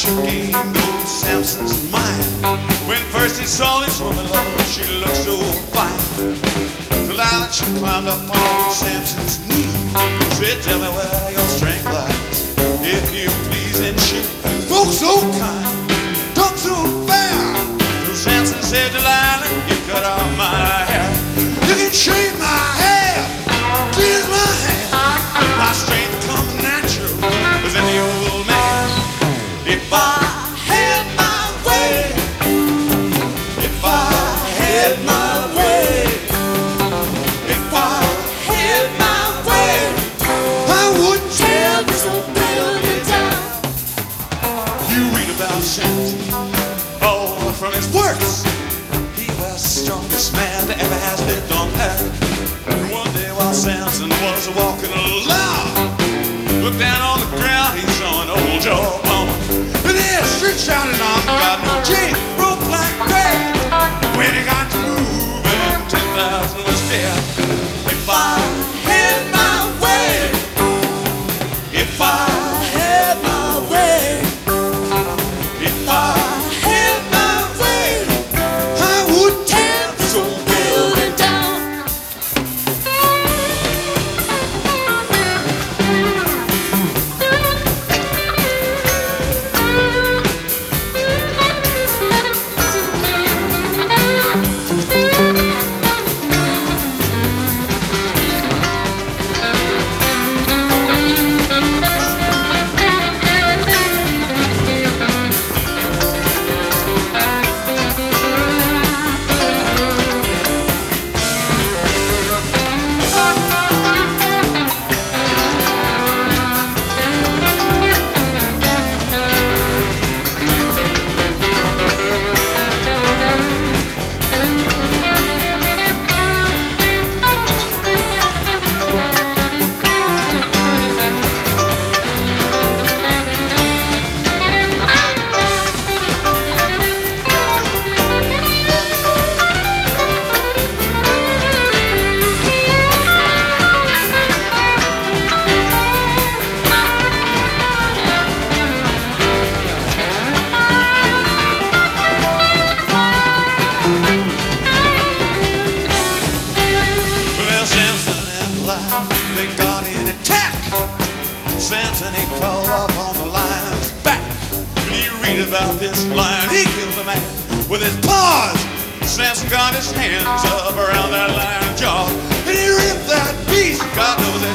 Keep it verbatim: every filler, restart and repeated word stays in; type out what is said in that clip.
gained old Samson's mind. When first he saw this woman, Lord, she looked so fine. So now she climbed up on Samson's knee, said, tell me where your strength lies, if you please. And she spoke so kind, talked so fair. So Samson said, Delilah, you cut off my hair. You can shave my hair, cleanse my hair. My strength comes natural as in the old man. If I had my way, if I had my way, if I had my way, I would tear this old building down. You read about Samson, oh, from his works. He was the strongest man that ever has lived on earth. And one day while Samson was walking along, looked down on the ground, he saw an old jawbone. And there, street shouting on, got no chain, rope like crazy. When he got to moving, ten thousand was dead. If I had my way, if I had my way, if I had my way, I would tear this old building down. They got in attack. Samson, he crawled up on the lion's back. When you read about this lion, he killed a man with his paws. Samson got his hands up around that lion's jaw, and he ripped that beast, God knows